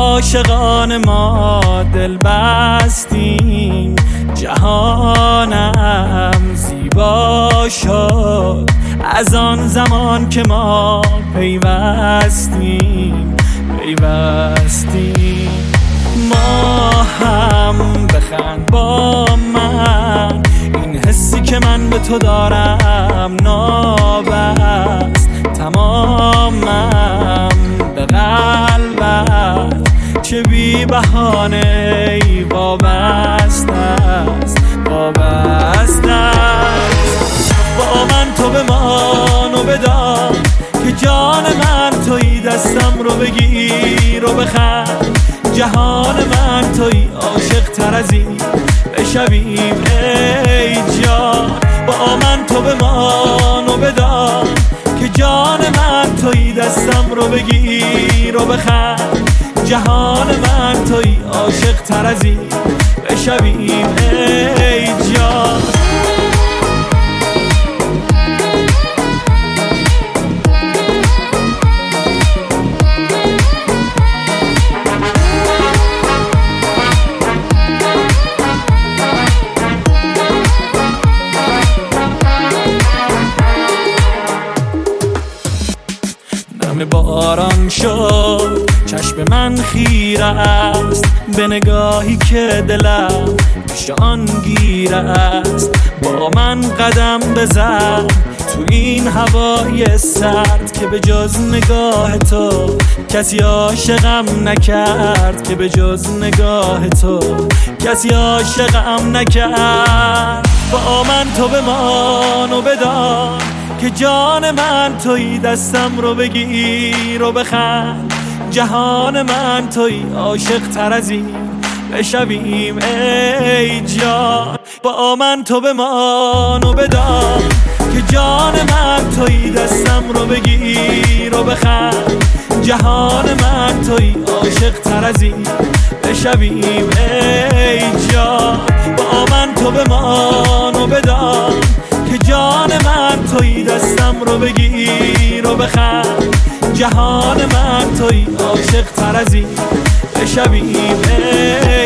عاشقان ما دل بستیم، جهانم زیبا شد از آن زمان که ما پیوستیم. ما هم بخند با من، این حسی که من به تو دارم نابست تمامم به قلبت، چه بی بهانه ای وابسته است. با من تو بمان و بدان که جان من تویی، دستم رو بگیر و بخند، جهان من تویی، عاشق تر از این بشویم ای جان. با من تو بمان و بدان که جان من تویی، دستم رو بگیر و بخند، جهان من تویی، عاشق تر از این بشویم ای جان. باران شد چشم من خیره است، به نگاهی که دلم پیش آن گیره است. با من قدم بزن تو این هوای سرد، که به جز نگاه تو کسی عاشقم نکرد، که به جز نگاه تو کسی عاشقم نکرد. با من تو بمان و بدان که جان من تویی، دستم رو بگیر و بخند، جهان من تویی، عاشق تر از این بشویم ای جان. با من تو بمان و بدان که جان من تویی، دستم رو بگیر و بخند، جهان من تویی، عاشق تر از این بشویم ای جان. با من تو بمان و بدان که جان من تویی، دستم رو بگیر و بخند، جهان من تویی، عاشق تر از این بشویم